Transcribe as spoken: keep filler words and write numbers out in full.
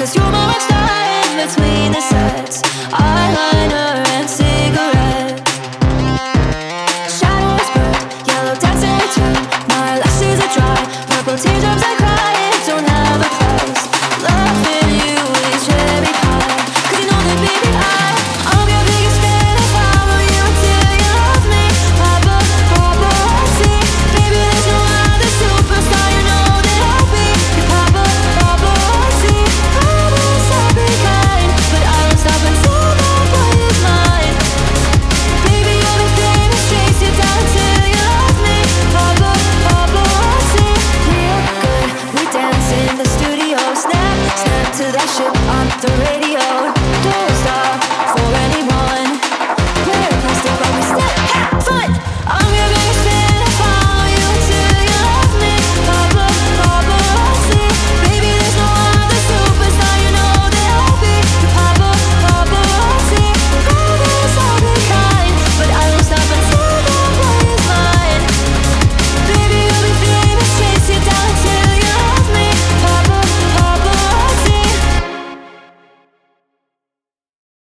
Cause you're my rock star in between the sets. Eyeliner and cigarette. Shadows burn, yellow dancing return. My lashes are dry, purple teardrops I cry. It don't have a price. Loving you is cherry pie. Cause you know that baby I, I'm your biggest fan. I follow you until you love me. Papa, paparazzi. Baby there's no other superstar. You know that I'll be your papa, paparazzi. I will stop being kind, but I won't stop until my boy is mine. Baby you're the thing that chase you down until you love me. Papa, paparazzi. We look good, we dance in the studio. Snap, snap to that shit on the radio.